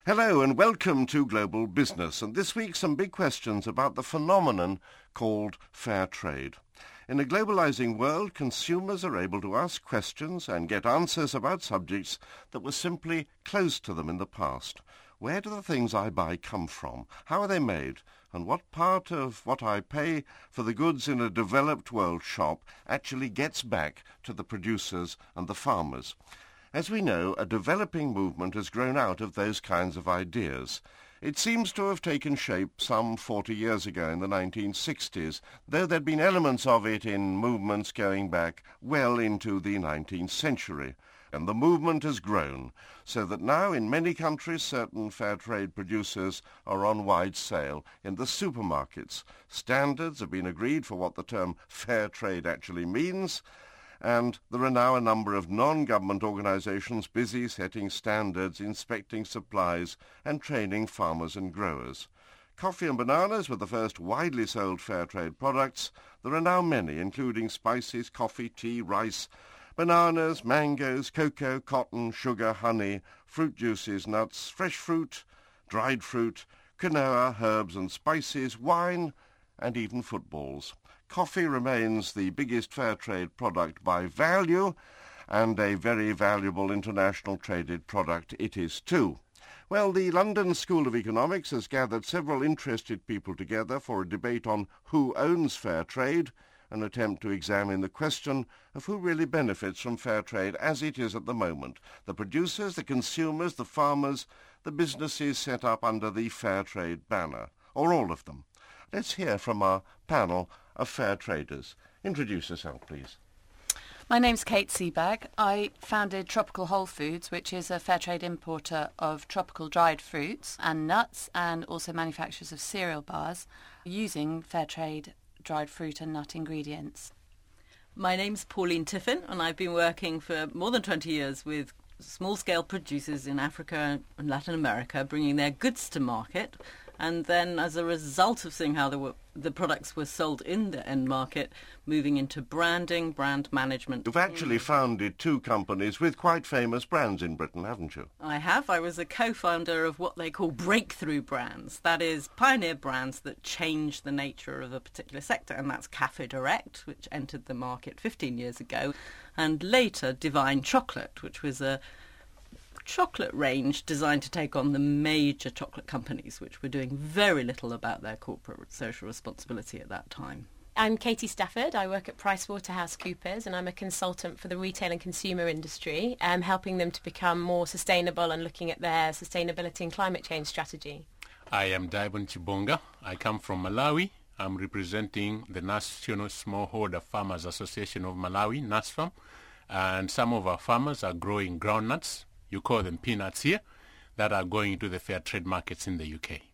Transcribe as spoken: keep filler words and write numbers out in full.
Hello and welcome to Global Business, and this week some big questions about the phenomenon called fair trade. In a globalizing world, consumers are able to ask questions and get answers about subjects that were simply closed to them in the past. Where do the things I buy come from? How are they made? And what part of what I pay for the goods in a developed world shop actually gets back to the producers and the farmers? As we know, a developing movement has grown out of those kinds of ideas. It seems to have taken shape some forty years ago in the nineteen sixties, though there'd been elements of it in movements going back well into the nineteenth century. And the movement has grown, so that now in many countries certain fair trade producers are on wide sale in the supermarkets. Standards have been agreed for what the term fair trade actually means, and there are now a number of non-government organisations busy setting standards, inspecting supplies and training farmers and growers. Coffee and bananas were the first widely sold fair trade products. There are now many, including spices, coffee, tea, rice, bananas, mangoes, cocoa, cotton, sugar, honey, fruit juices, nuts, fresh fruit, dried fruit, quinoa, herbs and spices, wine, and even footballs. Coffee remains the biggest fair trade product by value, and a very valuable international traded product it is too. Well, the London School of Economics has gathered several interested people together for a debate on who owns fair trade, an attempt to examine the question of who really benefits from fair trade as it is at the moment. The producers, the consumers, the farmers, the businesses set up under the fair trade banner, or all of them. Let's hear from our panel of fair traders. Introduce yourself, please. My name's Kate Seabag. I founded Tropical Whole Foods, which is a fair trade importer of tropical dried fruits and nuts, and also manufacturers of cereal bars using fair trade dried fruit and nut ingredients. My name's Pauline Tiffin, and I've been working for more than twenty years with small-scale producers in Africa and Latin America, bringing their goods to market. And then, as a result of seeing how the, were, the products were sold in the end market, moving into branding, brand management. You've actually founded two companies with quite famous brands in Britain, haven't you? I have. I was a co-founder of what they call breakthrough brands. That is, pioneer brands that change the nature of a particular sector. And that's Cafe Direct, which entered the market fifteen years ago. And later, Divine Chocolate, which was a chocolate range designed to take on the major chocolate companies, which were doing very little about their corporate social responsibility at that time. I'm Katie Stafford. I work at PricewaterhouseCoopers, and I'm a consultant for the retail and consumer industry, um, helping them to become more sustainable and looking at their sustainability and climate change strategy. I am Daibon Chibonga. I come from Malawi. I'm representing the National Smallholder Farmers Association of Malawi, NASFAM, and some of our farmers are growing groundnuts. You call them peanuts here, that are going into the fair trade markets in the U K.